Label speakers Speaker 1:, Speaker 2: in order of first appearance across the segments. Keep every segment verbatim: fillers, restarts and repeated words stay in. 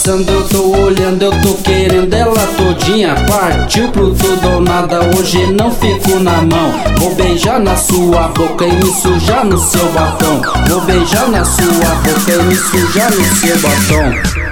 Speaker 1: passando, eu tô olhando, eu tô querendo ela todinha. Partiu pro tudo ou nada, hoje não fico na mão. Vou beijar na sua boca e me sujar no seu batom. Vou beijar na sua boca e me sujar no seu batom.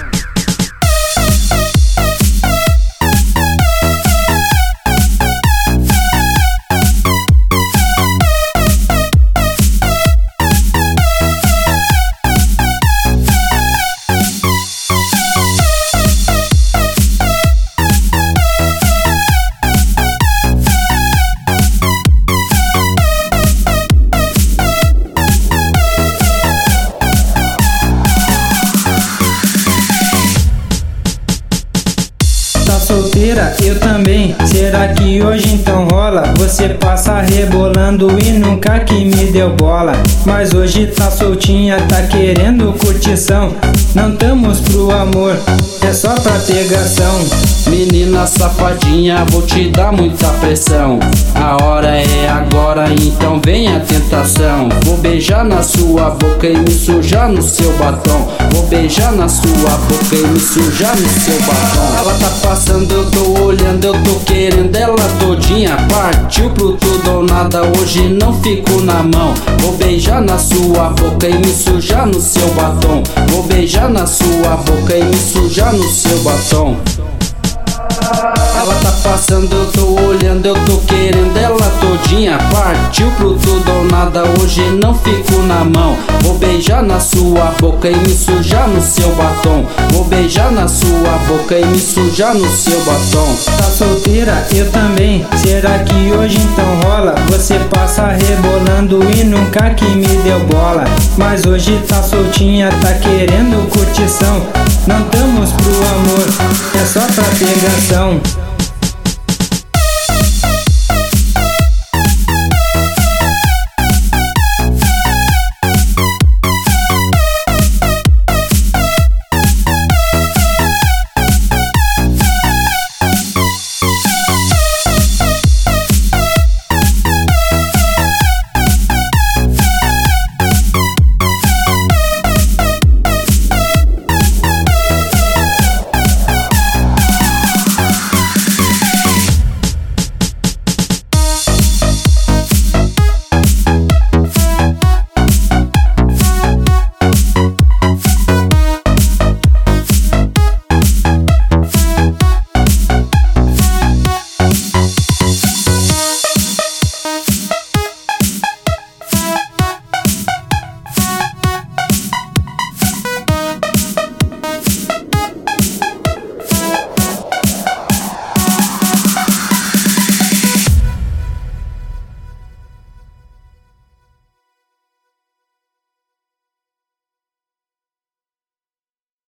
Speaker 2: Tá solteira? Eu também. Será que hoje então rola? Você passa rebolando e nunca que me deu bola. Mas hoje tá soltinha, tá querendo curtição. Não tamos pro amor, é só pra pegação.
Speaker 1: Menina safadinha, vou te dar muita pressão. A hora é agora, então vem a tentação. Vou beijar na sua boca e me sujar no seu batom. Vou beijar na sua boca e me sujar no seu batom. Ela tá passando, eu tô olhando, eu tô querendo ela todinha. Partiu pro tudo ou nada, hoje não fico na mão. Vou beijar na sua boca e me sujar no seu batom. Vou beijar na sua boca e me sujar no seu batom. Ela tá passando, eu tô olhando, eu tô querendo ela todinha. Partiu pro tudo ou nada, hoje não fico na mão. Vou beijar na sua boca e me sujar no seu batom. Vou beijar na sua boca e me sujar no seu batom.
Speaker 2: Tá solteira? Eu também. Será que hoje então rola? Você passa rebolando e nunca que me deu bola. Mas hoje tá soltinha, tá querendo curtição. Não tamos pro amor, é só pra pegação.